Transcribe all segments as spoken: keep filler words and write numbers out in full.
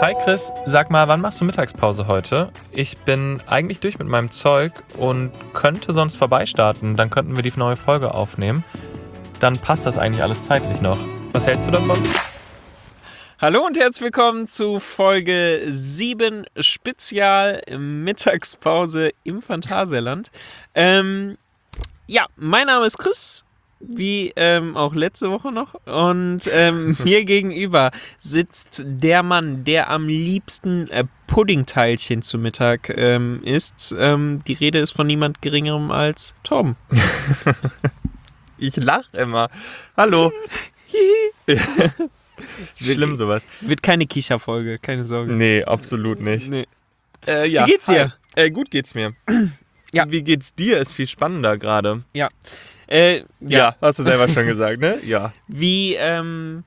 Hi Chris, sag mal, wann machst du Mittagspause heute? Ich bin eigentlich durch mit meinem Zeug und könnte sonst vorbeistarten. Dann könnten wir die neue Folge aufnehmen. Dann passt das eigentlich alles zeitlich noch. Was hältst du davon? Hallo und herzlich willkommen zu Folge sieben Spezial Mittagspause im Phantasialand. Ähm, ja, mein Name ist Chris, wie ähm, auch letzte Woche noch. Und ähm, mir gegenüber sitzt der Mann, der am liebsten äh, Puddingteilchen zu Mittag ähm, isst. Ähm, die Rede ist von niemand Geringerem als Torben. Ich lache immer. Hallo. Schlimm sowas. Wird keine Kicherfolge, keine Sorge. Nee, absolut nicht. Nee. Äh, ja. Wie geht's dir? Hi. Äh, gut geht's mir. Ja. Wie geht's dir? Ist viel spannender gerade. Ja. Äh, ja. Ja, hast du selber schon gesagt, ne? Ja. Wie, ähm,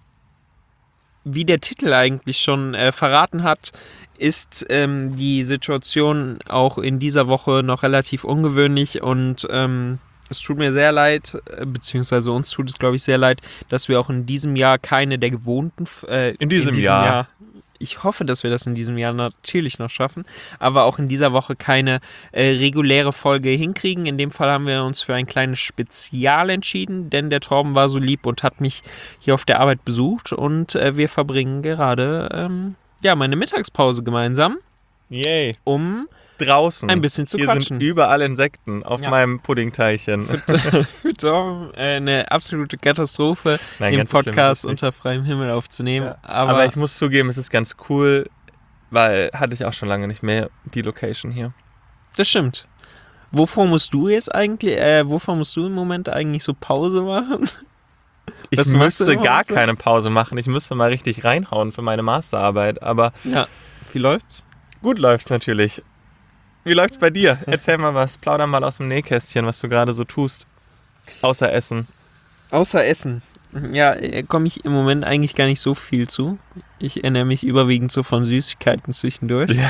wie der Titel eigentlich schon äh, verraten hat, ist ähm, die Situation auch in dieser Woche noch relativ ungewöhnlich und ähm, es tut mir sehr leid, äh, beziehungsweise uns tut es, glaube ich, sehr leid, dass wir auch in diesem Jahr keine der gewohnten... Äh, In diesem Jahr. Jahr. Ich hoffe, dass wir das in diesem Jahr natürlich noch schaffen, aber auch in dieser Woche keine äh, reguläre Folge hinkriegen. In dem Fall haben wir uns für ein kleines Spezial entschieden, denn der Torben war so lieb und hat mich hier auf der Arbeit besucht und äh, wir verbringen gerade ähm, ja, meine Mittagspause gemeinsam, Yay. um Draußen. ein bisschen zu Hier quatschen. sind überall Insekten auf Ja. meinem Puddingteilchen. Für Torben äh, eine absolute Katastrophe, Nein, den ganz so schlimm ist es Podcast nicht. unter freiem Himmel aufzunehmen. Ja. Aber, Aber ich muss zugeben, es ist ganz cool, weil hatte ich auch schon lange nicht mehr die Location hier. das stimmt. Wovor musst du jetzt eigentlich, äh, wovor musst du im Moment eigentlich so Pause machen? Ich Was machst du müsste im gar Moment so? keine Pause machen. Ich müsste mal richtig reinhauen für meine Masterarbeit. Aber Ja. Wie läuft's? gut läuft's natürlich. Wie läuft's bei dir? Erzähl mal was. Plauder mal aus dem Nähkästchen, was du gerade so tust. Außer Essen. Außer Essen. Ja, äh, komme ich im Moment eigentlich gar nicht so viel zu. Ich ernähre mich überwiegend so von Süßigkeiten zwischendurch. Ja.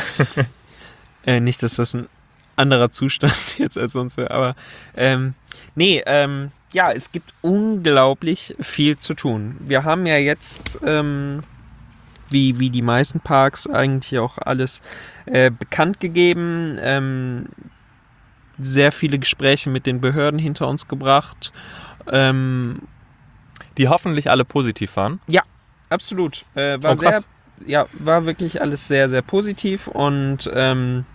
Äh, nicht, dass das ein anderer Zustand jetzt als sonst wäre, aber ähm, nee, ähm, ja, es gibt unglaublich viel zu tun. Wir haben ja jetzt, ähm, wie, wie die meisten Parks, eigentlich auch alles äh, bekannt gegeben, ähm, sehr viele Gespräche mit den Behörden hinter uns gebracht. Ähm, Die hoffentlich alle positiv waren. absolut. Äh, war Oh, sehr, krass. ja, war wirklich alles sehr, sehr positiv und ähm,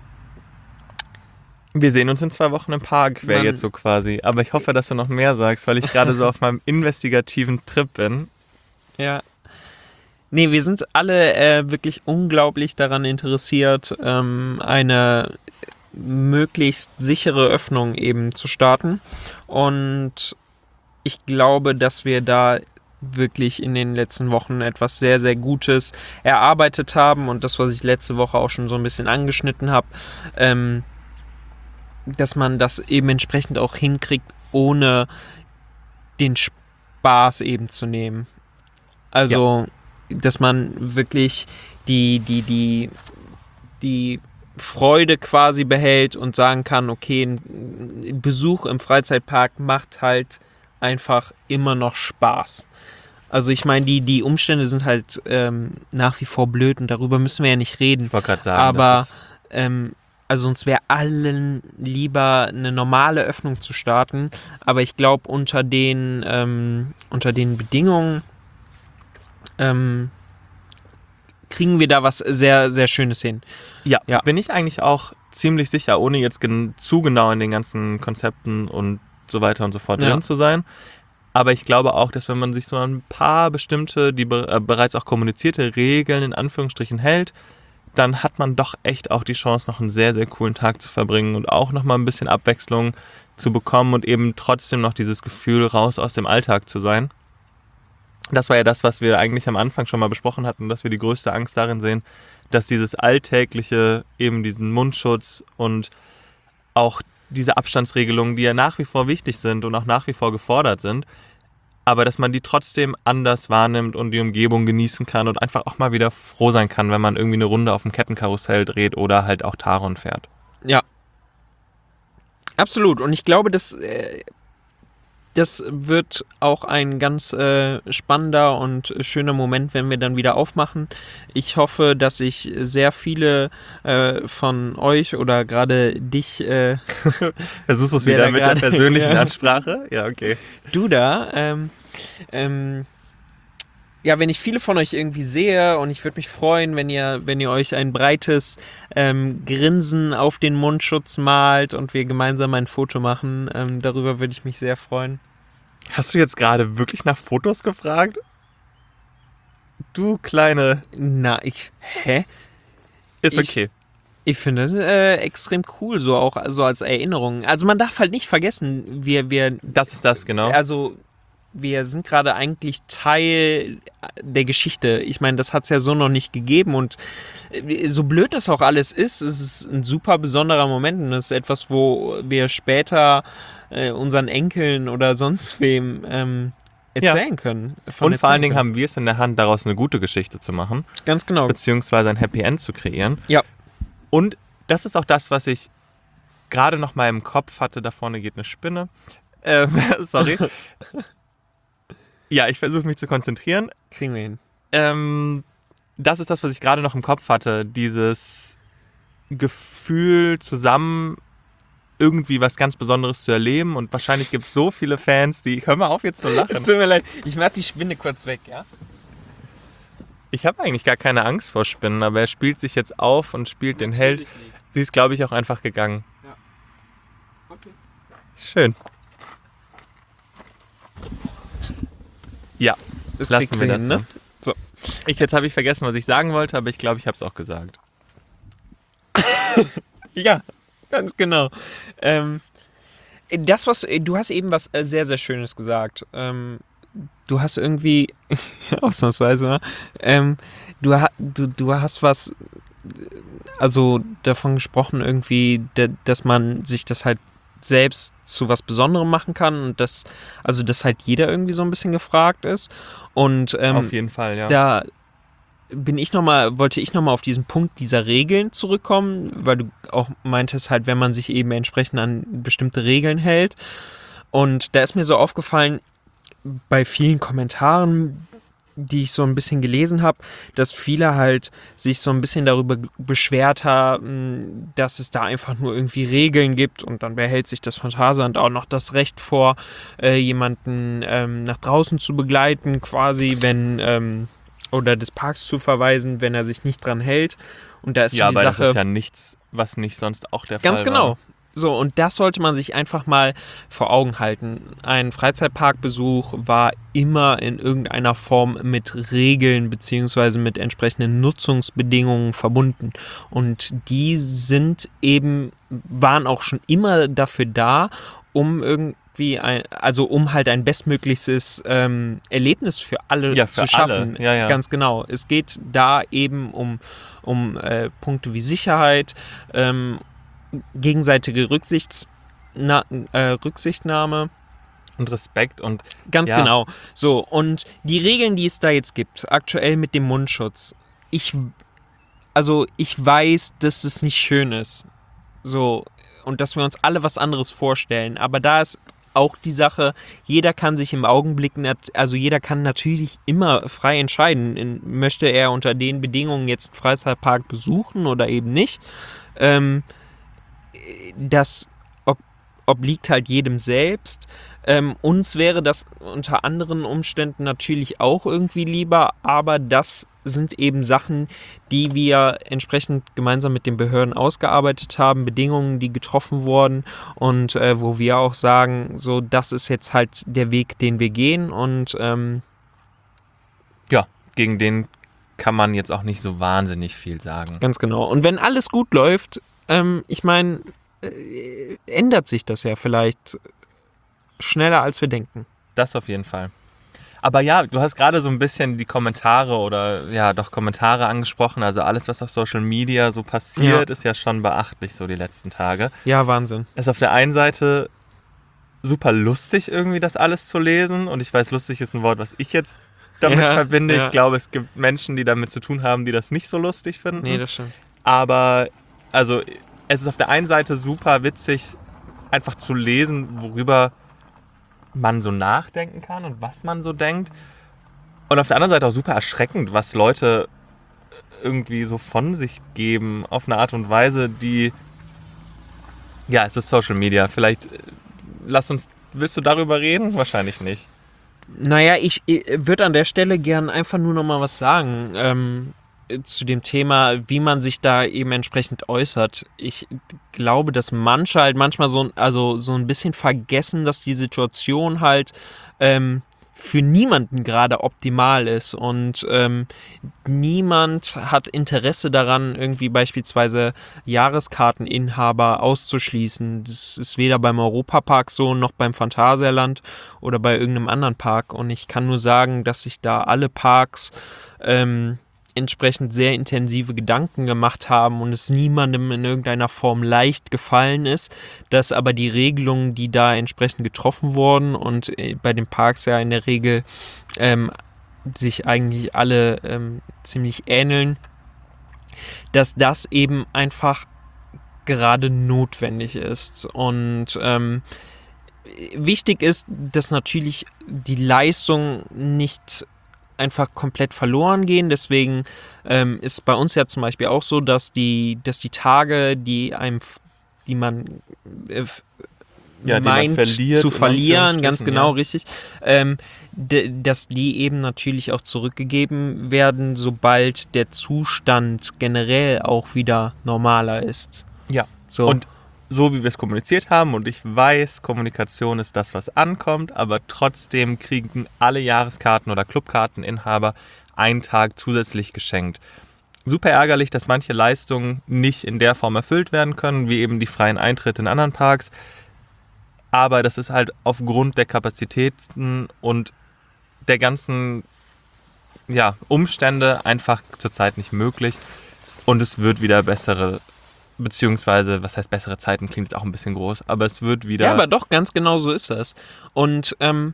Wir sehen uns in zwei Wochen im Park, wäre Mann. jetzt so quasi. Aber ich hoffe, dass du noch mehr sagst, weil ich gerade so auf meinem investigativen Trip bin. ja. Nee, wir sind alle äh, wirklich unglaublich daran interessiert, ähm, eine möglichst sichere Öffnung eben zu starten. Und ich glaube, dass wir da wirklich in den letzten Wochen etwas sehr, sehr Gutes erarbeitet haben. Und das, was ich letzte Woche auch schon so ein bisschen angeschnitten habe, ähm, dass man das eben entsprechend auch hinkriegt, ohne den Spaß eben zu nehmen. Also, dass man wirklich die, die, die, die Freude quasi behält und sagen kann, okay, ein Besuch im Freizeitpark macht halt einfach immer noch Spaß. Also ich meine, die, die Umstände sind halt ähm, nach wie vor blöd und darüber müssen wir ja nicht reden. Ich wollte gerade sagen, Aber das ist ähm, also uns wäre allen lieber eine normale Öffnung zu starten, aber ich glaube unter den ähm, unter den Bedingungen ähm, kriegen wir da was sehr, sehr Schönes hin. Ja, Ja. bin ich eigentlich auch ziemlich sicher, ohne jetzt gen- zu genau in den ganzen Konzepten und so weiter und so fort Ja. drin zu sein. Aber ich glaube auch, dass wenn man sich so ein paar bestimmte, die be- äh, bereits auch kommunizierte Regeln in Anführungsstrichen hält, dann hat man doch echt auch die Chance, noch einen sehr, sehr coolen Tag zu verbringen und auch nochmal ein bisschen Abwechslung zu bekommen und eben trotzdem noch dieses Gefühl, raus aus dem Alltag zu sein. Das war ja das, was wir eigentlich am Anfang schon mal besprochen hatten, dass wir die größte Angst darin sehen, dass dieses Alltägliche, eben diesen Mundschutz und auch diese Abstandsregelungen, die ja nach wie vor wichtig sind und auch nach wie vor gefordert sind, aber dass man die trotzdem anders wahrnimmt und die Umgebung genießen kann und einfach auch mal wieder froh sein kann, wenn man irgendwie eine Runde auf dem Kettenkarussell dreht oder halt auch Taron fährt. Ja. Absolut. Und ich glaube, dass äh, das wird auch ein ganz äh, spannender und schöner Moment, wenn wir dann wieder aufmachen. Ich hoffe, dass ich sehr viele äh, von euch oder gerade dich... Äh, Versuchst du es wer wieder da mit gerade- der persönlichen Ja. Ansprache? Ja, okay. du da, ähm, ähm, ja, wenn ich viele von euch irgendwie sehe und ich würde mich freuen, wenn ihr, wenn ihr euch ein breites ähm, Grinsen auf den Mundschutz malt und wir gemeinsam ein Foto machen. Ähm, darüber würde ich mich sehr freuen. Hast du jetzt gerade wirklich nach Fotos gefragt? Du kleine... Na, ich, hä? Ist Ich- okay. Ich finde es äh, extrem cool, so auch so als Erinnerung. Also man darf halt nicht vergessen, wir, wir, Das ist das, genau. also wir sind gerade eigentlich Teil der Geschichte. Ich meine, das hat es ja so noch nicht gegeben und äh, so blöd das auch alles ist, es ist ein super besonderer Moment und es ist etwas, wo wir später äh, unseren Enkeln oder sonst wem ähm, erzählen können. von Und vor allen erzählen Dingen können. haben wir es in der Hand, daraus eine gute Geschichte zu machen, Ganz genau. beziehungsweise ein Happy End zu kreieren. Ja. Und das ist auch das, was ich gerade noch mal im Kopf hatte. Da vorne geht eine Spinne. Ähm, sorry. Ja, ich versuche mich zu konzentrieren. Kriegen wir hin. Ähm, das ist das, was ich gerade noch im Kopf hatte. Dieses Gefühl, zusammen irgendwie was ganz Besonderes zu erleben. Und wahrscheinlich gibt es so viele Fans, die... Hör mal auf, jetzt zu lachen. Es tut mir leid, ich mach die Spinne kurz weg, ja? Ich habe eigentlich gar keine Angst vor Spinnen, aber er spielt sich jetzt auf und spielt den Held. Sie ist, glaube ich, auch einfach gegangen. Ja. Okay. Schön. Ja, Das lassen kriegst wir du das hin, so. ne? So. Ich, jetzt habe ich vergessen, was ich sagen wollte, aber ich glaube, ich habe es auch gesagt. Ja, ganz genau. Ähm, das, was du hast eben was äh, sehr, sehr Schönes gesagt. Ähm, du hast irgendwie, ausnahmsweise, ne? ähm, du, ha- du, du hast was, also davon gesprochen irgendwie, de- dass man sich das halt selbst zu was Besonderem machen kann und dass, also dass halt jeder irgendwie so ein bisschen gefragt ist. Und ähm, Auf jeden Fall, ja. da bin ich noch mal, wollte ich nochmal auf diesen Punkt dieser Regeln zurückkommen, weil du auch meintest halt, wenn man sich eben entsprechend an bestimmte Regeln hält. Und da ist mir so aufgefallen, bei vielen Kommentaren, die ich so ein bisschen gelesen habe, dass viele halt sich so ein bisschen darüber g- beschwert haben, dass es da einfach nur irgendwie Regeln gibt und dann behält sich das Phantasialand auch noch das Recht vor, äh, jemanden ähm, nach draußen zu begleiten, quasi, wenn ähm, oder des Parks zu verweisen, wenn er sich nicht dran hält. Und da ist Ja, so die aber Sache. das ist ja nichts, was nicht sonst auch der Ganz Fall genau. war. So, und das sollte man sich einfach mal vor Augen halten. Ein Freizeitparkbesuch war immer in irgendeiner Form mit Regeln beziehungsweise mit entsprechenden Nutzungsbedingungen verbunden. Und die sind eben, waren auch schon immer dafür da, um irgendwie, ein, also um halt ein bestmöglichstes ähm, Erlebnis für alle Ja, für zu schaffen. alle. Ja, ja. Ganz genau. Es geht da eben um, um äh, Punkte wie Sicherheit, ähm, gegenseitige Rücksichts na, äh, Rücksichtnahme. Und Respekt und Ganz Ja. genau. So, und die Regeln, die es da jetzt gibt, aktuell mit dem Mundschutz, ich, also ich weiß, dass es nicht schön ist. So, und dass wir uns alle was anderes vorstellen. Aber da ist auch die Sache, jeder kann sich im Augenblick, nat- also jeder kann natürlich immer frei entscheiden, in, möchte er unter den Bedingungen jetzt einen Freizeitpark besuchen oder eben nicht. Ähm, das ob, obliegt halt jedem selbst. Ähm, uns wäre das unter anderen Umständen natürlich auch irgendwie lieber, aber das sind eben Sachen, die wir entsprechend gemeinsam mit den Behörden ausgearbeitet haben, Bedingungen, die getroffen wurden und äh, wo wir auch sagen, so das ist jetzt halt der Weg, den wir gehen und ähm, ja, gegen den kann man jetzt auch nicht so wahnsinnig viel sagen. ganz genau. Und wenn alles gut läuft, ähm, ich meine, äh, ändert sich das ja vielleicht schneller, als wir denken. Das auf jeden Fall. Aber ja, du hast gerade so ein bisschen die Kommentare oder ja, doch Kommentare angesprochen. Also alles, was auf Social Media so passiert, Ja. ist ja schon beachtlich so die letzten Tage. Ja, Wahnsinn. Ist auf der einen Seite super lustig irgendwie, das alles zu lesen. Und ich weiß, lustig ist ein Wort, was ich jetzt damit Ja, verbinde. ja. Ich glaube, es gibt Menschen, die damit zu tun haben, die das nicht so lustig finden. Nee, das stimmt. Aber also es ist auf der einen Seite super witzig, einfach zu lesen, worüber man so nachdenken kann und was man so denkt. Und auf der anderen Seite auch super erschreckend, was Leute irgendwie so von sich geben auf eine Art und Weise, die... Ja, es ist Social Media. Vielleicht äh, lass uns... Willst du darüber reden? Wahrscheinlich nicht. Naja, ich, ich würde an der Stelle gern einfach nur noch mal was sagen ähm, zu dem Thema, wie man sich da eben entsprechend äußert. Ich glaube, dass manche halt manchmal so, also so ein bisschen vergessen, dass die Situation halt ähm, für niemanden gerade optimal ist und ähm, niemand hat Interesse daran, irgendwie beispielsweise Jahreskarteninhaber auszuschließen. Das ist weder beim Europapark so, noch beim Phantasialand oder bei irgendeinem anderen Park. Und ich kann nur sagen, dass sich da alle Parks ähm, entsprechend sehr intensive Gedanken gemacht haben und es niemandem in irgendeiner Form leicht gefallen ist, dass aber die Regelungen, die da entsprechend getroffen wurden und bei den Parks ja in der Regel ähm, sich eigentlich alle ähm, ziemlich ähneln, dass das eben einfach gerade notwendig ist. Und ähm, wichtig ist, dass natürlich die Leistung nicht einfach komplett verloren gehen. Deswegen ähm, ist bei uns ja zum Beispiel auch so, dass die, dass die Tage, die einem, die man äh, ja, meint die man verliert, zu verlieren, ganz genau, ja. richtig, ähm, d- dass die eben natürlich auch zurückgegeben werden, sobald der Zustand generell auch wieder normaler ist. Ja, so. Und so wie wir es kommuniziert haben, und ich weiß, Kommunikation ist das, was ankommt, aber trotzdem kriegen alle Jahreskarten- oder Clubkarteninhaber einen Tag zusätzlich geschenkt. Super ärgerlich, dass manche Leistungen nicht in der Form erfüllt werden können, wie eben die freien Eintritte in anderen Parks. Aber das ist halt aufgrund der Kapazitäten und der ganzen ja, Umstände einfach zurzeit nicht möglich. Und es wird wieder bessere, beziehungsweise, was heißt bessere Zeiten, klingt jetzt auch ein bisschen groß, aber es wird wieder... Ja, aber doch, ganz genau so ist das. Und ähm,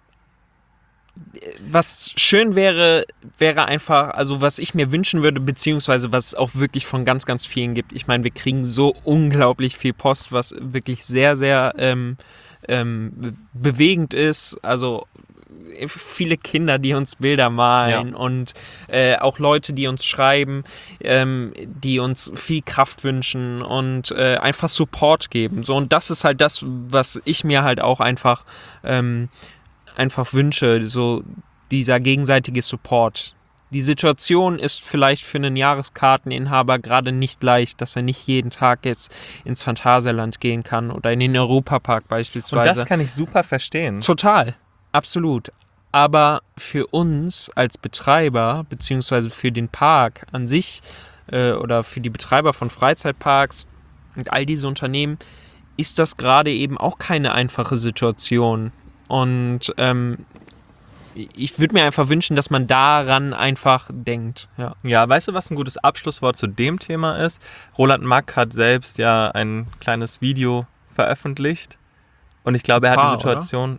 was schön wäre, wäre einfach, also was ich mir wünschen würde, beziehungsweise was es auch wirklich von ganz, ganz vielen gibt. Ich meine, wir kriegen so unglaublich viel Post, was wirklich sehr, sehr ähm, ähm, bewegend ist. Also viele Kinder, die uns Bilder malen ja. und äh, auch Leute, die uns schreiben, ähm, die uns viel Kraft wünschen und äh, einfach Support geben. So, und das ist halt das, was ich mir halt auch einfach ähm, einfach wünsche, so dieser gegenseitige Support. Die Situation ist vielleicht für einen Jahreskarteninhaber gerade nicht leicht, dass er nicht jeden Tag jetzt ins Phantasialand gehen kann oder in den Europapark beispielsweise. Und das kann ich super verstehen. Total, absolut. Aber für uns als Betreiber, beziehungsweise für den Park an sich äh, oder für die Betreiber von Freizeitparks und all diese Unternehmen, ist das gerade eben auch keine einfache Situation. Und ähm, ich würde mir einfach wünschen, dass man daran einfach denkt. Ja. ja, weißt du, was ein gutes Abschlusswort zu dem Thema ist? Roland Mack hat selbst ja ein kleines Video veröffentlicht. Und ich glaube, er Paar, hat die Situation...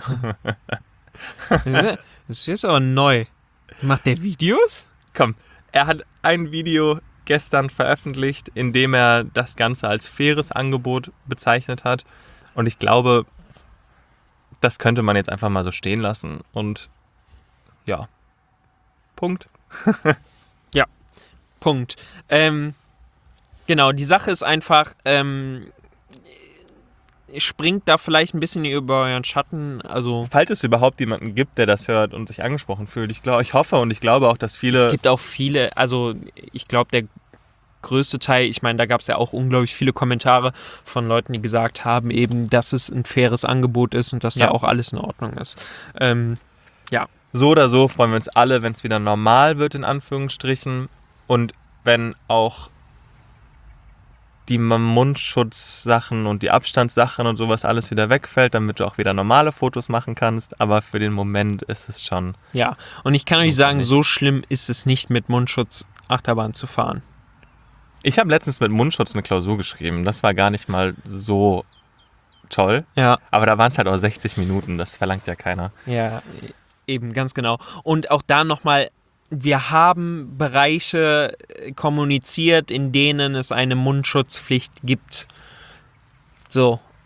Das ist jetzt aber neu. Macht der Videos? Komm, er hat ein Video gestern veröffentlicht, in dem er das Ganze als faires Angebot bezeichnet hat. Und ich glaube... Das könnte man jetzt einfach mal so stehen lassen. Und ja, Punkt. ja, Punkt. Ähm, genau, die Sache ist einfach, ähm, springt da vielleicht ein bisschen über euren Schatten. Also falls es überhaupt jemanden gibt, der das hört und sich angesprochen fühlt. Ich glaube, ich hoffe und ich glaube auch, dass viele... Es gibt auch viele, also ich glaube, der größte Teil, ich meine, da gab es ja auch unglaublich viele Kommentare von Leuten, die gesagt haben, eben, dass es ein faires Angebot ist und dass ja. da auch alles in Ordnung ist. Ähm, ja. So oder so freuen wir uns alle, wenn es wieder normal wird, in Anführungsstrichen. Und wenn auch die Mundschutzsachen und die Abstandssachen und sowas alles wieder wegfällt, damit du auch wieder normale Fotos machen kannst. Aber für den Moment ist es schon... Ja, und ich kann euch sagen, so schlimm ist es nicht, mit Mundschutz Achterbahn zu fahren. Ich habe letztens mit Mundschutz eine Klausur geschrieben. Das war gar nicht mal so toll. Ja. Aber da waren es halt auch sechzig Minuten. Das verlangt ja keiner. Ja, eben, ganz genau. Und auch da nochmal, wir haben Bereiche kommuniziert, in denen es eine Mundschutzpflicht gibt. So.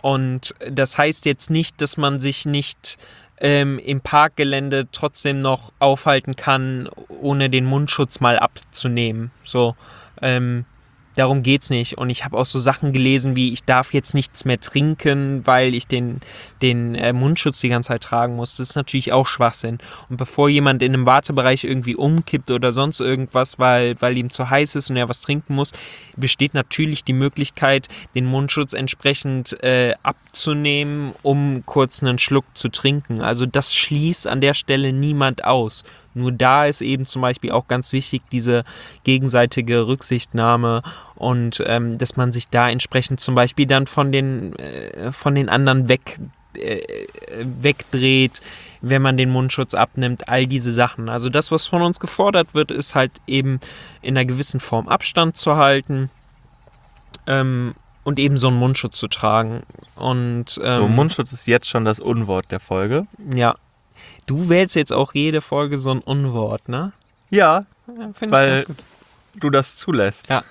Und das heißt jetzt nicht, dass man sich nicht ähm, im Parkgelände trotzdem noch aufhalten kann, ohne den Mundschutz mal abzunehmen. So, ähm, darum geht's nicht. Und ich habe auch so Sachen gelesen wie, ich darf jetzt nichts mehr trinken, weil ich den, den äh, Mundschutz die ganze Zeit tragen muss. Das ist natürlich auch Schwachsinn. Und bevor jemand in einem Wartebereich irgendwie umkippt oder sonst irgendwas, weil, weil ihm zu heiß ist und er was trinken muss, besteht natürlich die Möglichkeit, den Mundschutz entsprechend äh, abzunehmen, um kurz einen Schluck zu trinken. Also das schließt an der Stelle niemand aus. Nur da ist eben zum Beispiel auch ganz wichtig diese gegenseitige Rücksichtnahme und ähm, dass man sich da entsprechend zum Beispiel dann von den, äh, von den anderen weg, äh, wegdreht, wenn man den Mundschutz abnimmt, all diese Sachen. Also das, was von uns gefordert wird, ist halt eben in einer gewissen Form Abstand zu halten ähm, und eben so einen Mundschutz zu tragen. Und, ähm, So, Mundschutz ist jetzt schon das Unwort der Folge. Ja. Du wählst jetzt auch jede Folge so ein Unwort, ne? Ja, Ja, finde ich weil ganz gut. du das zulässt. Ja.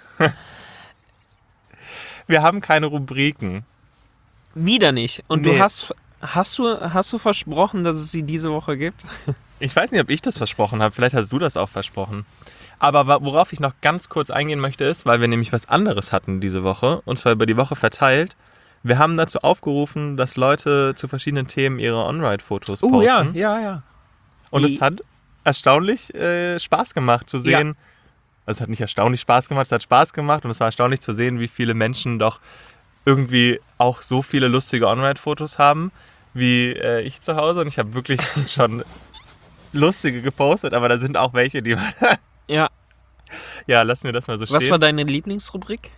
Wir haben keine Rubriken. Wieder nicht. Und Nee. du hast, hast du, hast du versprochen, dass es sie diese Woche gibt? Ich weiß nicht, ob ich das versprochen habe. Vielleicht hast du das auch versprochen. Aber wa- worauf ich noch ganz kurz eingehen möchte, ist, weil wir nämlich was anderes hatten diese Woche, und zwar über die Woche verteilt. Wir haben dazu aufgerufen, dass Leute zu verschiedenen Themen ihre On-Ride-Fotos posten. Oh ja, ja, ja. Und Die- es hat erstaunlich äh, Spaß gemacht zu sehen. Also es hat nicht erstaunlich Spaß gemacht, es hat Spaß gemacht und es war erstaunlich zu sehen, wie viele Menschen doch irgendwie auch so viele lustige On-Ride-Fotos haben, wie äh, ich zu Hause. Und ich habe wirklich schon lustige gepostet, aber da sind auch welche, die... Ja. Ja, lassen wir das mal so stehen. Was war deine Lieblingsrubrik?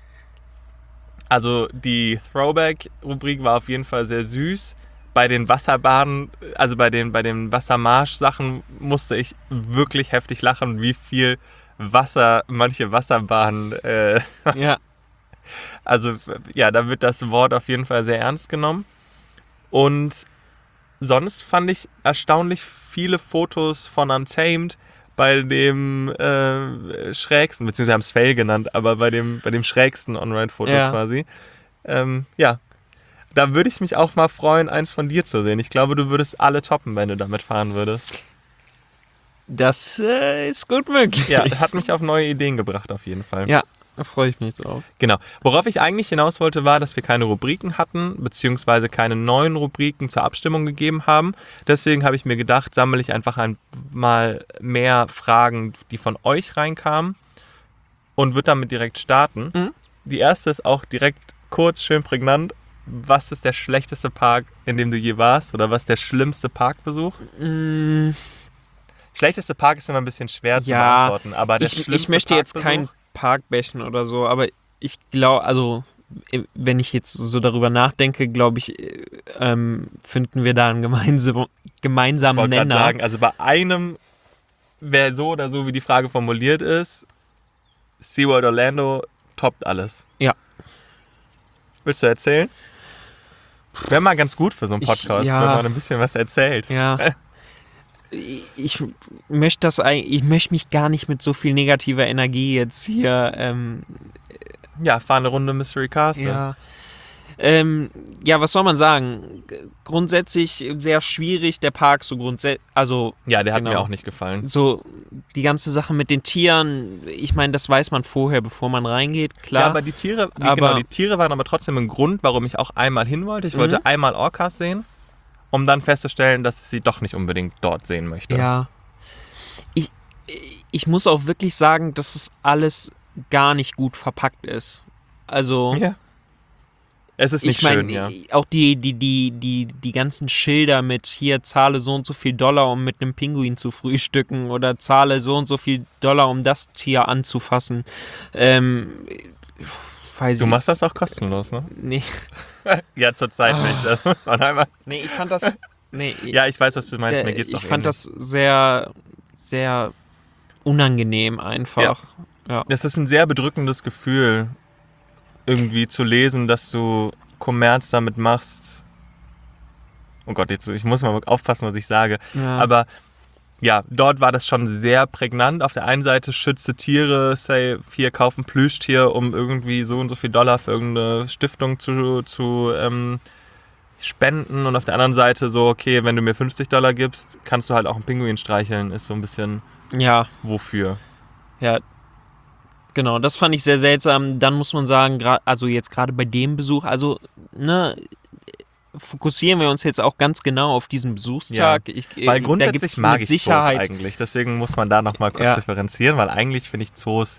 Also die Throwback-Rubrik war auf jeden Fall sehr süß. Bei den Wasserbahnen, also bei den, bei den Wassermarsch-Sachen musste ich wirklich heftig lachen, wie viel Wasser manche Wasserbahnen... Äh, Ja. also ja, da wird das Wort auf jeden Fall sehr ernst genommen. Und sonst fand ich erstaunlich viele Fotos von Untamed bei dem äh, schrägsten, beziehungsweise haben es Fail genannt, aber bei dem, bei dem schrägsten On-Ride-Foto Ja. quasi. Ähm, ja, da würde ich mich auch mal freuen, eins von dir zu sehen. Ich glaube, du würdest alle toppen, wenn du damit fahren würdest. Das äh, ist gut möglich. Ja, das hat mich auf neue Ideen gebracht auf jeden Fall. Ja, da freue ich mich drauf. Genau. Worauf ich eigentlich hinaus wollte, war, dass wir keine Rubriken hatten, beziehungsweise keine neuen Rubriken zur Abstimmung gegeben haben. Deswegen habe ich mir gedacht, sammle ich einfach ein, mal mehr Fragen, die von euch reinkamen, und würde damit direkt starten. Mhm. Die erste ist auch direkt kurz, schön prägnant. Was ist der schlechteste Park, in dem du je warst? Oder was ist der schlimmste Parkbesuch? Mm, Schlechteste Park ist immer ein bisschen schwer zu Ja, beantworten, aber der ich, schlimmste ich möchte jetzt Parkbesuch? kein Parkbächen oder so, aber ich glaube, also wenn ich jetzt so darüber nachdenke, glaube ich, äh, ähm, finden wir da einen gemeinsam, Ich gemeinsamen wollte gerade Nenner. sagen, also bei einem, wer so oder so wie die Frage formuliert ist, SeaWorld Orlando toppt alles. Ja. Willst du erzählen? Wäre mal ganz gut für so einen Ich- Podcast, ja. wenn man ein bisschen was erzählt. Ja. Ich möchte das eigentlich, ich möchte mich gar nicht mit so viel negativer Energie jetzt hier, ähm, Ja, fahr eine Runde Mystery Castle. ja. Ähm, ja, was soll man sagen? Grundsätzlich sehr schwierig, der Park so grundsätzlich, also Ja, der hat Genau. mir auch nicht gefallen. so die ganze Sache mit den Tieren, ich meine, das weiß man vorher, bevor man reingeht, klar. Ja, aber die Tiere, die, Aber- genau, die Tiere waren aber trotzdem ein Grund, warum ich auch einmal hin wollte. Ich wollte Mhm. einmal Orcas sehen, um dann festzustellen, dass ich sie doch nicht unbedingt dort sehen möchte. Ja. Ich, ich muss auch wirklich sagen, dass es alles gar nicht gut verpackt ist. Also, Ja. Es ist nicht ich meine, schön, ja. auch die, die, die, die, die ganzen Schilder mit hier zahle so und so viel Dollar, um mit einem Pinguin zu frühstücken oder zahle so und so viel Dollar, um das Tier anzufassen. Ähm, weiß Du ich machst das auch kostenlos, ne? Nee, Ja, zurzeit Ah. nicht. Das muss man einmal. nee, ich fand das. Nee, Ja, ich weiß, was du meinst. der, Mir geht's ich doch fand ähnlich. das sehr, sehr unangenehm einfach. Ja. Das ist ein sehr bedrückendes Gefühl, irgendwie zu lesen, dass du Kommerz damit machst. Oh Gott, jetzt ich muss mal aufpassen, was ich sage. Ja. Aber ja, dort war das schon sehr prägnant. Auf der einen Seite schütze Tiere, say, hier kaufen Plüschtier, um irgendwie so und so viel Dollar für irgendeine Stiftung zu, zu ähm, spenden und auf der anderen Seite so, okay, wenn du mir fünfzig Dollar gibst, kannst du halt auch einen Pinguin streicheln, ist so ein bisschen Ja, wofür. ja, genau, das fand ich sehr seltsam. Dann muss man sagen, gra- also jetzt gerade bei dem Besuch, also, ne, fokussieren wir uns jetzt auch ganz genau auf diesen Besuchstag. Ich, Weil äh, da grundsätzlich gibt's mag mit ich Sicherheit, Zoos eigentlich, deswegen muss man da nochmal kurz Ja. differenzieren, weil eigentlich finde ich Zoos,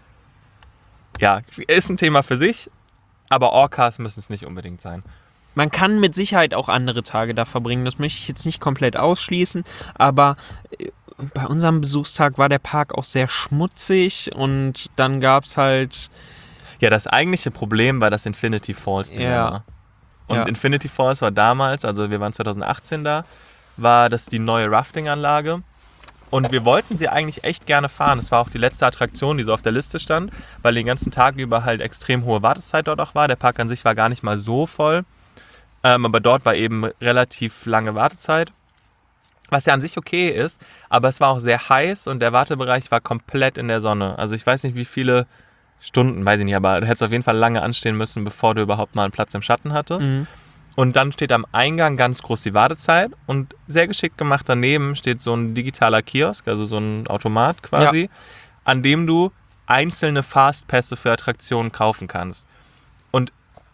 ja, ist ein Thema für sich, aber Orcas müssen es nicht unbedingt sein. man kann mit Sicherheit auch andere Tage da verbringen. Das möchte ich jetzt nicht komplett ausschließen, aber äh, bei unserem Besuchstag war der Park auch sehr schmutzig und dann gab es halt, Ja, das eigentliche Problem war das Infinity Falls Dilemma. Ja. Und Ja. Infinity Falls war damals, also wir waren zwanzig achtzehn da, war das die neue Rafting-Anlage. Und wir wollten sie eigentlich echt gerne fahren. Es war auch die letzte Attraktion, die so auf der Liste stand, weil den ganzen Tag über halt extrem hohe Wartezeit dort auch war. Der Park an sich war gar nicht mal so voll. Ähm, aber dort war eben relativ lange Wartezeit. Was ja an sich okay ist, aber es war auch sehr heiß und der Wartebereich war komplett in der Sonne. Also ich weiß nicht, wie viele Stunden, weiß ich nicht, aber du hättest auf jeden Fall lange anstehen müssen, bevor du überhaupt mal einen Platz im Schatten hattest. Mhm. Und dann steht am Eingang ganz groß die Wartezeit und sehr geschickt gemacht daneben steht so ein digitaler Kiosk, also so ein Automat quasi, an dem du einzelne Fastpässe für Attraktionen kaufen kannst. Und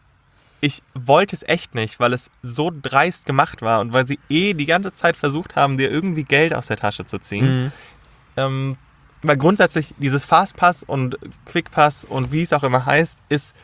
ich wollte es echt nicht, weil es so dreist gemacht war und weil sie eh die ganze Zeit versucht haben, dir irgendwie Geld aus der Tasche zu ziehen. Mhm. Ähm, weil grundsätzlich dieses Fastpass und Quickpass und wie es auch immer heißt, ist,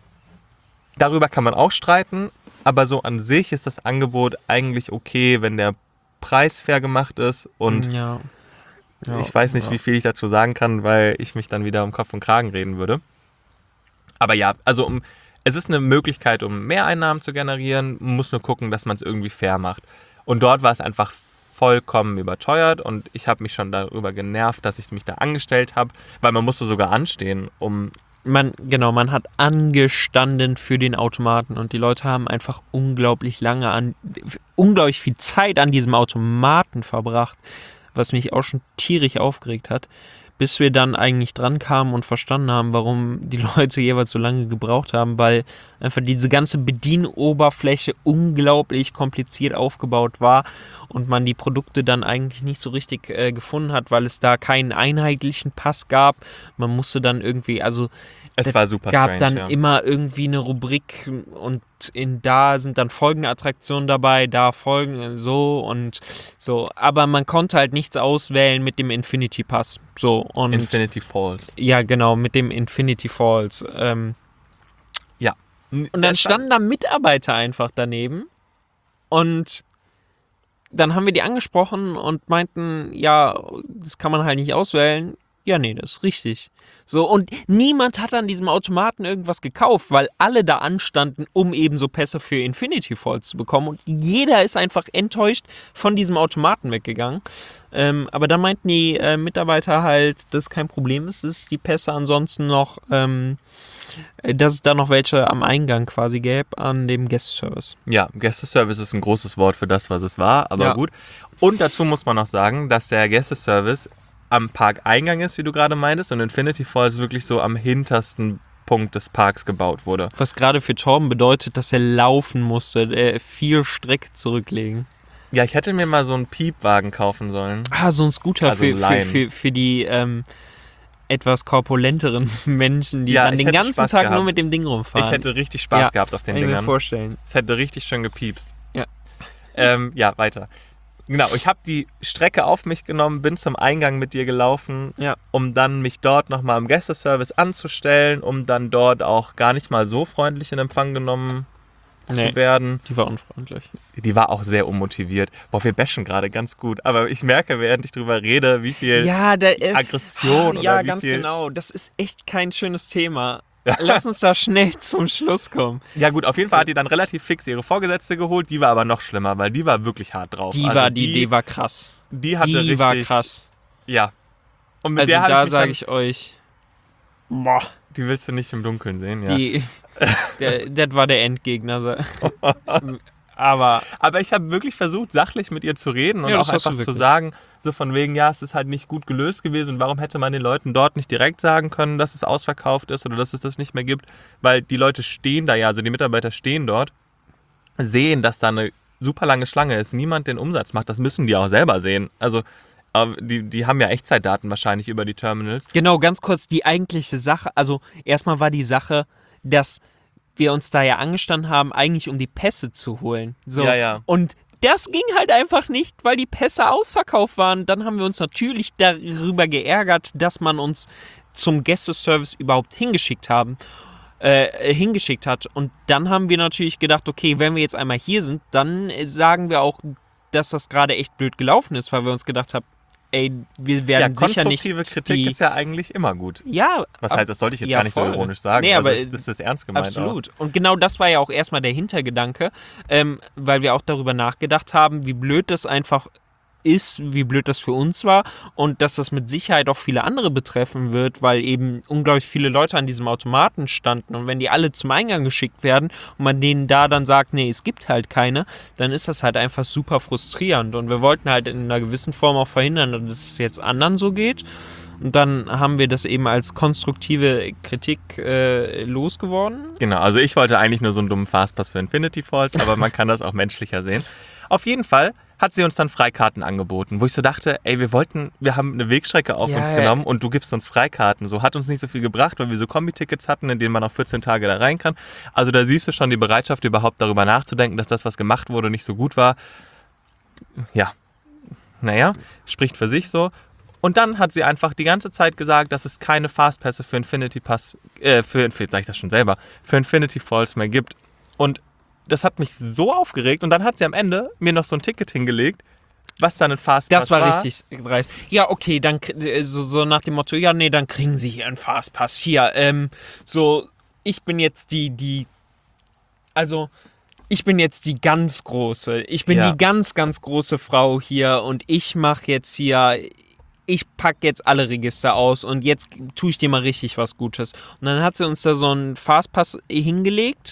darüber kann man auch streiten, aber so an sich ist das Angebot eigentlich okay, wenn der Preis fair gemacht ist und ja. Ja, ich weiß nicht, ja. wie viel ich dazu sagen kann, weil ich mich dann wieder um Kopf und Kragen reden würde. Aber ja, also um, es ist eine Möglichkeit, um Mehreinnahmen zu generieren, man muss nur gucken, dass man es irgendwie fair macht. Und dort war es einfach vollkommen überteuert und ich habe mich schon darüber genervt, dass ich mich da angestellt habe, weil man musste sogar anstehen, um... Man, genau, man hat angestanden für den Automaten und die Leute haben einfach unglaublich lange an, unglaublich viel Zeit an diesem Automaten verbracht, was mich auch schon tierisch aufgeregt hat, bis wir dann eigentlich dran kamen und verstanden haben, warum die Leute jeweils so lange gebraucht haben, weil einfach diese ganze Bedienoberfläche unglaublich kompliziert aufgebaut war und man die Produkte dann eigentlich nicht so richtig äh, gefunden hat, weil es da keinen einheitlichen Pass gab. Man musste dann irgendwie, also Es das war super gab strange, dann ja. immer irgendwie eine Rubrik und in da sind dann folgende Attraktionen dabei, da folgen so und so. Aber man konnte halt nichts auswählen mit dem Infinity Pass. So und Infinity Falls. ja, genau, mit dem Infinity Falls. Ähm, Ja. und dann standen da Mitarbeiter einfach daneben und dann haben wir die angesprochen und meinten, ja, das kann man halt nicht auswählen. Ja, nee, das ist richtig. So, und niemand hat an diesem Automaten irgendwas gekauft, weil alle da anstanden, um eben so Pässe für Infinity Falls zu bekommen. Und jeder ist einfach enttäuscht von diesem Automaten weggegangen. Ähm, aber da meinten die äh, Mitarbeiter halt, dass es kein Problem ist, dass die Pässe ansonsten noch, ähm, dass es da noch welche am Eingang quasi gäbe an dem Guest-Service. Ja, Gästeservice ist ein großes Wort für das, was es war, aber Ja. gut. Und dazu muss man noch sagen, dass der Gästeservice am Parkeingang ist, wie du gerade meintest, und Infinity Falls wirklich so am hintersten Punkt des Parks gebaut wurde. Was gerade für Torben bedeutet, dass er laufen musste, äh, viel Strecke zurücklegen. Ja, ich hätte mir mal so einen Piepwagen kaufen sollen. Ah, so ein Scooter Also für, für, Laien. für, für die ähm, etwas korpulenteren Menschen, die Ja, dann ich den hätte ganzen Spaß Tag gehabt. nur mit dem Ding rumfahren. Ich hätte richtig Spaß Ja, gehabt auf den Kann ich mir Dingern. vorstellen. Es hätte richtig schön gepiepst. Ja. Ähm, ja, weiter. Genau, ich habe die Strecke auf mich genommen, bin zum Eingang mit dir gelaufen, Ja. um dann mich dort nochmal im Gästeservice anzustellen, um dann dort auch gar nicht mal so freundlich in Empfang genommen Nee. zu werden. Die war unfreundlich. Die war auch sehr unmotiviert. Boah, wir bashen gerade ganz gut, aber ich merke, während ich drüber rede, wie viel Ja, der, äh, Aggression ja, oder wie ganz viel... genau. Das ist echt kein schönes Thema. Lass uns da schnell zum Schluss kommen. Ja gut, auf jeden Fall hat die dann relativ fix ihre Vorgesetzte geholt. Die war aber noch schlimmer, weil die war wirklich hart drauf. Die Also war, die, die war krass. die hatte Die richtig, war krass. Ja. Und mit Also der hatte da ich mich sage dann, ich euch, boah, die willst du nicht im Dunkeln sehen, ja. die, der, das war der Endgegner. so. Aber Aber ich habe wirklich versucht, sachlich mit ihr zu reden und Ja, das auch hast du einfach zu wirklich. sagen, so von wegen, ja, es ist halt nicht gut gelöst gewesen und warum hätte man den Leuten dort nicht direkt sagen können, dass es ausverkauft ist oder dass es das nicht mehr gibt, weil die Leute stehen da ja, also die Mitarbeiter stehen dort sehen, dass da eine super lange Schlange ist, niemand den Umsatz macht, das müssen die auch selber sehen. Also die, die haben ja Echtzeitdaten wahrscheinlich über die Terminals. Genau, ganz kurz die eigentliche Sache. Also erstmal war die Sache, dass wir uns da ja angestanden haben, eigentlich um die Pässe zu holen. So. Ja, ja. Und das ging halt einfach nicht, weil die Pässe ausverkauft waren. Dann haben wir uns natürlich darüber geärgert, dass man uns zum Gästeservice überhaupt hingeschickt haben. Äh, hingeschickt hat. Und dann haben wir natürlich gedacht, okay, wenn wir jetzt einmal hier sind, dann sagen wir auch, dass das gerade echt blöd gelaufen ist, weil wir uns gedacht haben, ey, wir werden ja, sicher nicht konstruktive Kritik die, ist ja eigentlich immer gut. Ja. Was heißt, das sollte ich jetzt ja, gar nicht voll. so ironisch sagen. Nee, also aber ich, das ist ernst gemeint. Absolut. Auch. Und genau das war ja auch erstmal der Hintergedanke, ähm, weil wir auch darüber nachgedacht haben, wie blöd das einfach ist, wie blöd das für uns war und dass das mit Sicherheit auch viele andere betreffen wird, weil eben unglaublich viele Leute an diesem Automaten standen und wenn die alle zum Eingang geschickt werden und man denen da dann sagt, nee, es gibt halt keine, dann ist das halt einfach super frustrierend und wir wollten halt in einer gewissen Form auch verhindern, dass es jetzt anderen so geht. Und dann haben wir das eben als konstruktive Kritik äh, losgeworden. Genau, also ich wollte eigentlich nur so einen dummen Fastpass für Infinity Falls, aber man kann das auch menschlicher sehen. Auf jeden Fall hat sie uns dann Freikarten angeboten, wo ich so dachte, ey, wir wollten, wir haben eine Wegstrecke auf ja, uns genommen und du gibst uns Freikarten. So hat uns nicht so viel gebracht, weil wir so Kombi-Tickets hatten, in denen man auch vierzehn Tage da rein kann. Also da siehst du schon die Bereitschaft, überhaupt darüber nachzudenken, dass das, was gemacht wurde, nicht so gut war. Ja, naja, spricht für sich so. Und dann hat sie einfach die ganze Zeit gesagt, dass es keine Fastpässe für Infinity Pass, äh, für, jetzt sag ich das schon selber, für Infinity Falls mehr gibt. Und das hat mich so aufgeregt. Und dann hat sie am Ende mir noch so ein Ticket hingelegt, was dann ein Fastpass war. Das war, war richtig dreist. Ja, okay, dann so, so nach dem Motto, ja, nee, dann kriegen sie hier einen Fastpass. Hier, ähm, so, ich bin jetzt die, die, also, ich bin jetzt die ganz große. Ich bin Ja. die ganz, ganz große Frau hier und ich mache jetzt hier, ich packe jetzt alle Register aus und jetzt tue ich dir mal richtig was Gutes. Und dann hat sie uns da so einen Fastpass hingelegt,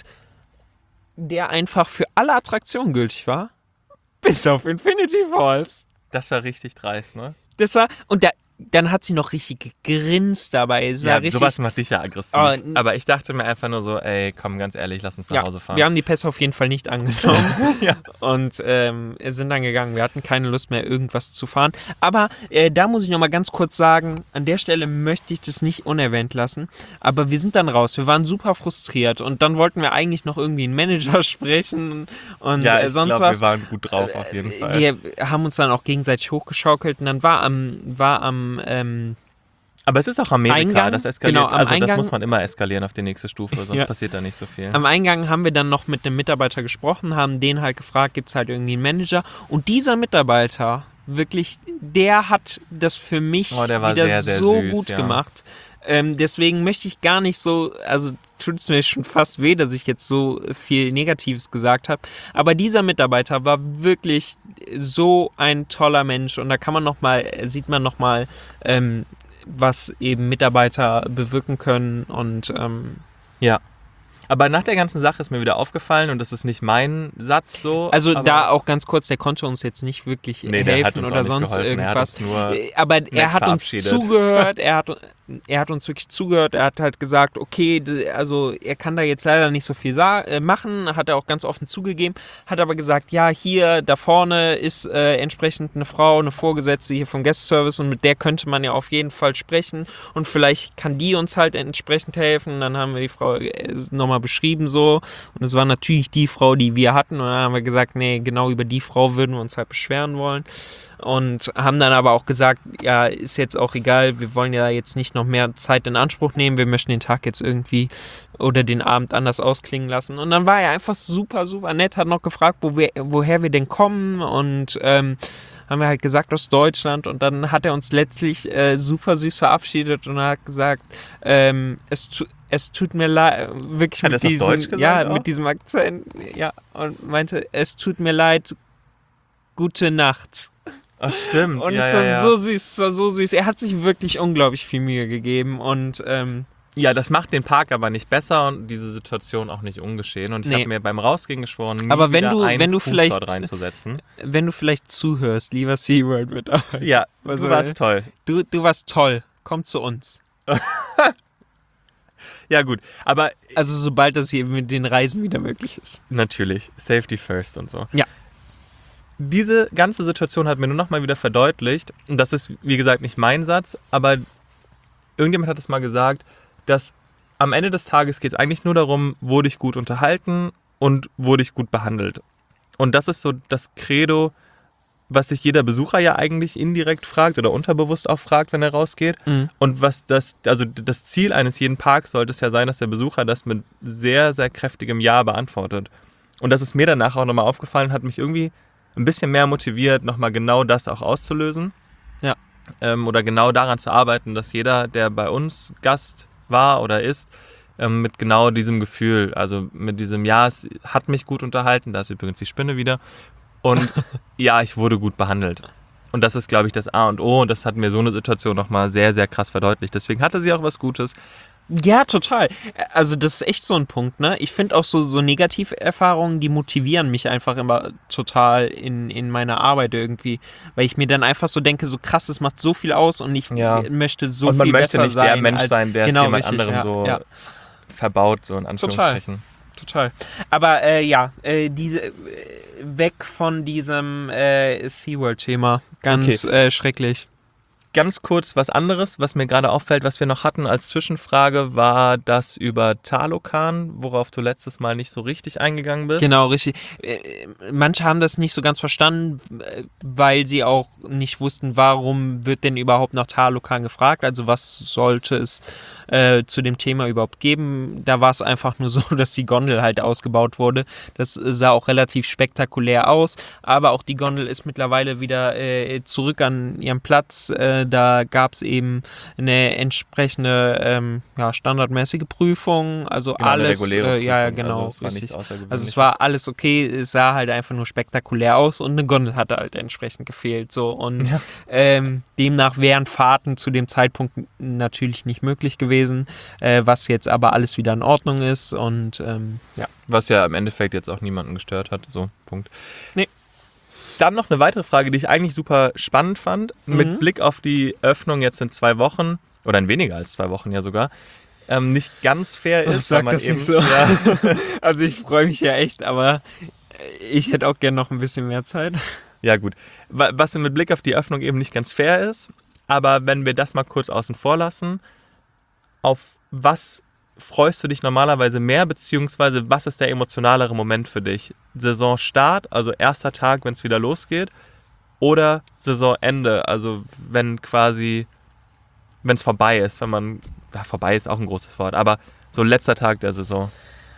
der einfach für alle Attraktionen gültig war. Bis auf Infinity Falls. Das war richtig dreist, ne? Das war, und da, dann hat sie noch richtig gegrinst dabei. Es war Ja, richtig, sowas macht dich ja aggressiv. Aber- Aber ich dachte mir einfach nur so, ey, komm, ganz ehrlich, lass uns nach ja, Hause fahren. wir haben die Pässe auf jeden Fall nicht angenommen. Ja. Und ähm, sind dann gegangen. Wir hatten keine Lust mehr, irgendwas zu fahren. Aber äh, da muss ich noch mal ganz kurz sagen, an der Stelle möchte ich das nicht unerwähnt lassen. Aber wir sind dann raus. Wir waren super frustriert. Und dann wollten wir eigentlich noch irgendwie einen Manager sprechen und ja, äh, ich sonst glaube, was. wir waren gut drauf auf jeden Fall. Wir haben uns dann auch gegenseitig hochgeschaukelt. Und dann war am, war am ähm, Aber es ist auch Amerika, Eingang, das eskaliert. genau, am also Eingang- das muss man immer eskalieren auf die nächste Stufe, sonst Ja. passiert da nicht so viel. Am Eingang haben wir dann noch mit einem Mitarbeiter gesprochen, haben den halt gefragt, gibt es halt irgendwie einen Manager? Und dieser Mitarbeiter, wirklich, der hat das für mich Oh, der war wieder sehr, sehr so süß, gut ja. gemacht. Ähm, deswegen möchte ich gar nicht so, also tut es mir schon fast weh, dass ich jetzt so viel Negatives gesagt habe. Aber dieser Mitarbeiter war wirklich so ein toller Mensch und da kann man noch mal, sieht man noch mal, ähm, was eben Mitarbeiter bewirken können und ähm, Ja. Aber nach der ganzen Sache ist mir wieder aufgefallen, und das ist nicht mein Satz so. also aber da auch ganz kurz, der konnte uns jetzt nicht wirklich Nee, der hat helfen uns oder auch nicht sonst geholfen. Er hat irgendwas. uns nur Äh, Aber er hat uns verabschiedet. zugehört, er hat, er hat uns wirklich zugehört, er hat halt gesagt, okay, d- also er kann da jetzt leider nicht so viel sa- äh, machen, hat er auch ganz offen zugegeben, hat aber gesagt, ja, hier da vorne ist äh, entsprechend eine Frau, eine Vorgesetzte hier vom Guest-Service und mit der könnte man ja auf jeden Fall sprechen und vielleicht kann die uns halt entsprechend helfen. Dann haben wir die Frau äh, nochmal beschrieben so und es war natürlich die Frau, die wir hatten und dann haben wir gesagt, nee, genau über die Frau würden wir uns halt beschweren wollen. Und haben dann aber auch gesagt, ja, ist jetzt auch egal, wir wollen ja jetzt nicht noch mehr Zeit in Anspruch nehmen, wir möchten den Tag jetzt irgendwie oder den Abend anders ausklingen lassen. Und dann war er einfach super, super nett, hat noch gefragt, wo wir, woher wir denn kommen und ähm, haben wir halt gesagt, aus Deutschland. Und dann hat er uns letztlich äh, super süß verabschiedet und hat gesagt, ähm, es, tu, es tut mir leid, wirklich Hat mit er es auf diesem, Deutsch gesagt ja, auch? mit diesem Akzent, ja, und meinte, es tut mir leid, gute Nacht. Ach, stimmt. Und ja, es war ja, ja. so süß, es war so süß. Er hat sich wirklich unglaublich viel Mühe gegeben und ähm, Ja, das macht den Park aber nicht besser und diese Situation auch nicht ungeschehen. Und ich Nee. habe mir beim Rausgehen geschworen, nie Aber wenn wieder du- einen wenn du Fuß vielleicht- dort reinzusetzen. wenn du vielleicht zuhörst, lieber SeaWorld-Mitarbeiter, Ja, Also, du warst toll. du, du warst toll, komm zu uns. Ja gut, aber Also sobald das hier mit den Reisen wieder möglich ist. natürlich, Safety first und so. Ja. Diese ganze Situation hat mir nur noch mal wieder verdeutlicht, und das ist, wie gesagt, nicht mein Satz, aber irgendjemand hat es mal gesagt, dass am Ende des Tages geht es eigentlich nur darum, wurde ich gut unterhalten und wurde ich gut behandelt. Und das ist so das Credo, was sich jeder Besucher ja eigentlich indirekt fragt oder unterbewusst auch fragt, wenn er rausgeht. Mhm. Und was das, also das Ziel eines jeden Parks sollte es ja sein, dass der Besucher das mit sehr, sehr kräftigem Ja beantwortet. Und das ist mir danach auch nochmal aufgefallen, hat mich irgendwie ein bisschen mehr motiviert, nochmal genau das auch auszulösen. Ja. Ähm, oder genau daran zu arbeiten, dass jeder, der bei uns Gast war oder ist, ähm, mit genau diesem Gefühl, also mit diesem Ja, es hat mich gut unterhalten, da ist übrigens die Spinne wieder, und ja, ich wurde gut behandelt. Und das ist, glaube ich, das A und O, und das hat mir so eine Situation nochmal sehr, sehr krass verdeutlicht. Deswegen hatte sie auch was Gutes. Ja, total. Also das ist echt so ein Punkt, ne? Ich finde auch so, so Negativerfahrungen, die motivieren mich einfach immer total in, in meiner Arbeit irgendwie. Weil ich mir dann einfach so denke, so krass, es macht so viel aus und ich Ja. möchte so und man viel möchte besser nicht sein. der Mensch als, sein, der genau, es jemand richtig, anderem ja, so ja. verbaut, so in Anführungsstrichen. Total. Aber äh, ja, äh, diese äh, weg von diesem äh, SeaWorld-Thema. Ganz Okay. äh, schrecklich. Ganz kurz was anderes, was mir gerade auffällt, was wir noch hatten als Zwischenfrage, war das über Talokan, worauf du letztes Mal nicht so richtig eingegangen bist. Genau, richtig. Äh, manche haben das nicht so ganz verstanden, äh, weil sie auch nicht wussten, warum wird denn überhaupt nach Talokan gefragt. Also was sollte es äh, zu dem Thema überhaupt geben. Da war es einfach nur so, dass die Gondel halt ausgebaut wurde. Das sah auch relativ spektakulär aus, aber auch die Gondel ist mittlerweile wieder äh, zurück an ihrem Platz. Äh, da gab es eben eine entsprechende ähm, ja, standardmäßige Prüfung, also Genau, eine alles, reguläre äh, ja, ja, Prüfung, genau, also es war richtig. nichts Außergewöhnliches. Also es war alles okay, es sah halt einfach nur spektakulär aus und eine Gondel hatte halt entsprechend gefehlt, so, und Ja. ähm, demnach wären Fahrten zu dem Zeitpunkt natürlich nicht möglich gewesen, äh, was jetzt aber alles wieder in Ordnung ist und ähm, ja. Was ja im Endeffekt jetzt auch niemanden gestört hat, so, Punkt. Nee. Dann noch eine weitere Frage, die ich eigentlich super spannend fand, Mhm. mit Blick auf die Öffnung jetzt in zwei Wochen, oder in weniger als zwei Wochen ja sogar, ähm, nicht ganz fair ist. Sag weil man das eben, nicht so. Ja, Also ich freue mich ja echt, aber ich hätte auch gerne noch ein bisschen mehr Zeit. ja gut, Wa- was mit Blick auf die Öffnung eben nicht ganz fair ist, aber wenn wir das mal kurz außen vor lassen, auf was freust du dich normalerweise mehr, beziehungsweise was ist der emotionalere Moment für dich? Saisonstart, also erster Tag, wenn es wieder losgeht, oder Saisonende, also wenn quasi, wenn es vorbei ist, wenn man, ja, vorbei ist auch ein großes Wort, aber so letzter Tag der Saison.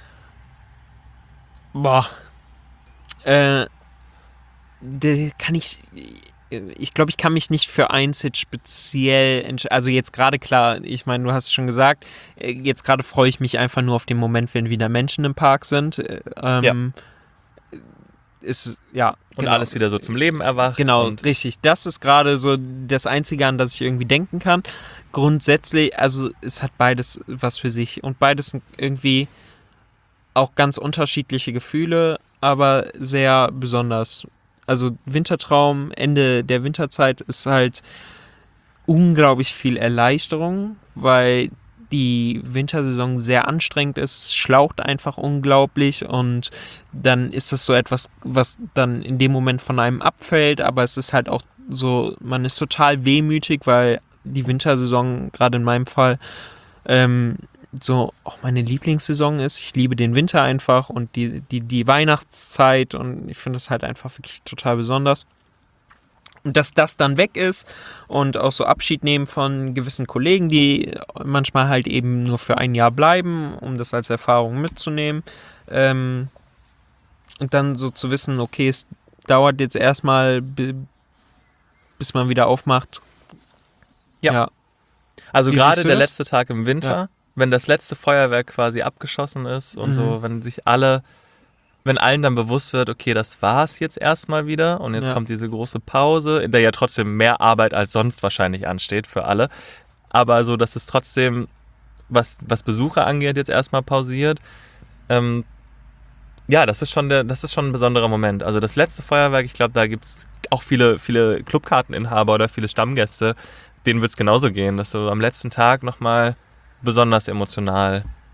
Boah. Äh, da kann ich. Ich glaube, ich kann mich nicht für eins jetzt speziell entscheiden. Also jetzt gerade klar, ich meine, du hast es schon gesagt, äh, jetzt gerade freue ich mich einfach nur auf den Moment, wenn wieder Menschen im Park sind. Äh, Ähm, Ist, ja. Und genau. alles wieder so zum Leben erwacht. Genau, Und richtig. Das ist gerade so das Einzige, an das ich irgendwie denken kann. Grundsätzlich, also es hat beides was für sich und beides sind irgendwie auch ganz unterschiedliche Gefühle, aber sehr besonders. Also Wintertraum, Ende der Winterzeit ist halt unglaublich viel Erleichterung, weil die Wintersaison sehr anstrengend ist, es schlaucht einfach unglaublich und dann ist das so etwas, was dann in dem Moment von einem abfällt, aber es ist halt auch so, man ist total wehmütig, weil die Wintersaison, gerade in meinem Fall, ähm, so auch meine Lieblingssaison ist. Ich liebe den Winter einfach und die, die, die Weihnachtszeit und ich finde das halt einfach wirklich total besonders. Und dass das dann weg ist und auch so Abschied nehmen von gewissen Kollegen, die manchmal halt eben nur für ein Jahr bleiben, um das als Erfahrung mitzunehmen. Ähm, und dann so zu wissen, okay, es dauert jetzt erstmal, bis man wieder aufmacht. Ja. ja. also Wie gerade siehst du der das? letzte Tag im Winter, Ja. wenn das letzte Feuerwerk quasi abgeschossen ist und Mhm. so, wenn sich alle, wenn allen dann bewusst wird, okay, das war's jetzt erstmal wieder und jetzt Ja. kommt diese große Pause, in der ja trotzdem mehr Arbeit als sonst wahrscheinlich ansteht für alle, aber so, dass es trotzdem, was, was Besucher angeht, jetzt erstmal pausiert. Ähm, ja, das ist schon der, das ist schon ein besonderer Moment. Also das letzte Feuerwerk, ich glaube, da gibt es auch viele, viele Clubkarteninhaber oder viele Stammgäste, denen wird es genauso gehen, dass du am letzten Tag nochmal besonders emotional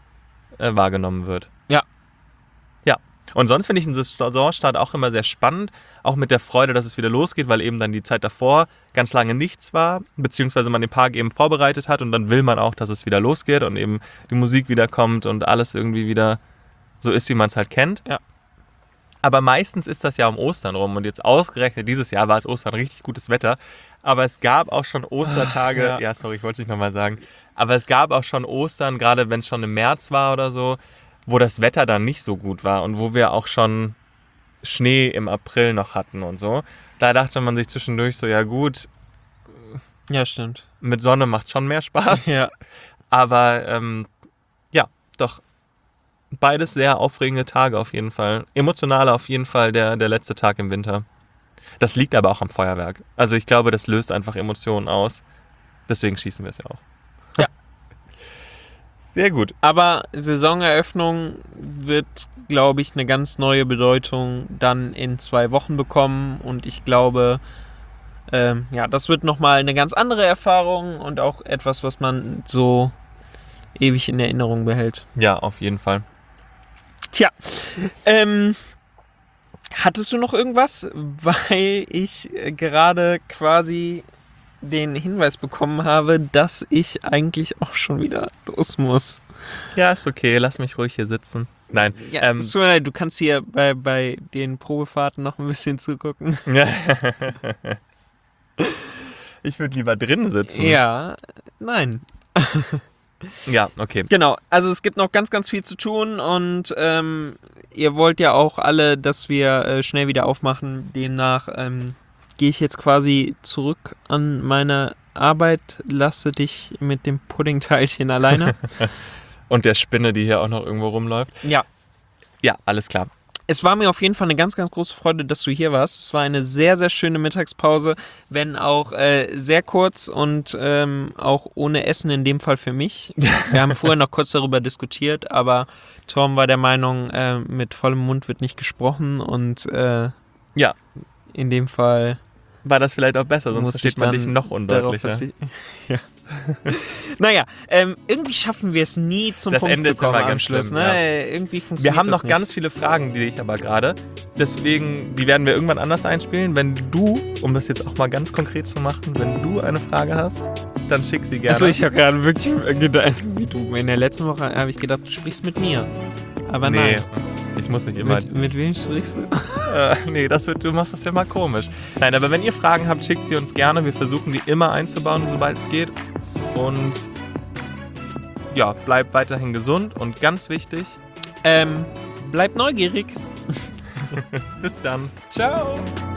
äh, wahrgenommen wird. Ja. Ja. Und sonst finde ich den Saisonstart auch immer sehr spannend, auch mit der Freude, dass es wieder losgeht, weil eben dann die Zeit davor ganz lange nichts war, beziehungsweise man den Park eben vorbereitet hat und dann will man auch, dass es wieder losgeht und eben die Musik wieder kommt und alles irgendwie wieder so ist, wie man es halt kennt. Ja. Aber meistens ist das ja um Ostern rum und jetzt ausgerechnet dieses Jahr war es Ostern richtig gutes Wetter, aber es gab auch schon Ostertage, Ach, ja. ja sorry, ich wollte es nicht nochmal sagen, aber es gab auch schon Ostern, gerade wenn es schon im März war oder so, wo das Wetter dann nicht so gut war und wo wir auch schon Schnee im April noch hatten und so. Da dachte man sich zwischendurch so, ja gut, Ja, stimmt. mit Sonne macht schon mehr Spaß, Ja. aber ähm, ja, doch beides sehr aufregende Tage auf jeden Fall. Emotional auf jeden Fall der, der letzte Tag im Winter. Das liegt aber auch am Feuerwerk. Also ich glaube, das löst einfach Emotionen aus. Deswegen schießen wir es ja auch. Ja. Sehr gut. Aber Saisoneröffnung wird, glaube ich, eine ganz neue Bedeutung dann in zwei Wochen bekommen. Und ich glaube, ähm, ja, das wird nochmal eine ganz andere Erfahrung und auch etwas, was man so ewig in Erinnerung behält. Ja, auf jeden Fall. Tja, ähm, hattest du noch irgendwas? Weil ich äh, gerade quasi den Hinweis bekommen habe, dass ich eigentlich auch schon wieder los muss. Ja, ist okay. Lass mich ruhig hier sitzen. Nein. Ja, ähm, es tut mir leid, du kannst hier bei, bei den Probefahrten noch ein bisschen zugucken. Ich würde lieber drin sitzen. Ja, nein. Ja, okay. Genau, also es gibt noch ganz, ganz viel zu tun und ähm, ihr wollt ja auch alle, dass wir äh, schnell wieder aufmachen. Demnach ähm, gehe ich jetzt quasi zurück an meine Arbeit, lasse dich mit dem Puddingteilchen alleine. Und der Spinne, die hier auch noch irgendwo rumläuft. Ja. Ja, alles klar. Es war mir auf jeden Fall eine ganz, ganz große Freude, dass du hier warst. Es war eine sehr, sehr schöne Mittagspause, wenn auch äh, sehr kurz und ähm, auch ohne Essen in dem Fall für mich. Wir haben vorher noch kurz darüber diskutiert, aber Tom war der Meinung, äh, mit vollem Mund wird nicht gesprochen und äh, Ja. in dem Fall War das vielleicht auch besser, sonst muss versteht ich man dann dich noch darauf undeutlicher. verzichten. Ja. Naja, ähm, irgendwie schaffen wir es nie zum Das Punkt Ende zu ist kommen immer am ganz Schluss. schlimm, Ne? ja. Irgendwie funktioniert Wir haben das noch nicht. ganz viele Fragen, die sehe ich aber gerade. Deswegen, die werden wir irgendwann anders einspielen. Wenn du, um das jetzt auch mal ganz konkret zu machen, wenn du eine Frage hast, dann schick sie gerne. Achso, ich habe gerade wirklich gedacht, wie du. In der letzten Woche habe ich gedacht, du sprichst mit mir. Aber nee, nein. ich muss nicht immer... Mit, mit wem sprichst du? Äh, nee, das wird, du machst das ja mal komisch. Nein, aber wenn ihr Fragen habt, schickt sie uns gerne. Wir versuchen, die immer einzubauen, sobald es geht. Und ja, bleibt weiterhin gesund und ganz wichtig, Ähm, bleib neugierig. bis dann. Ciao.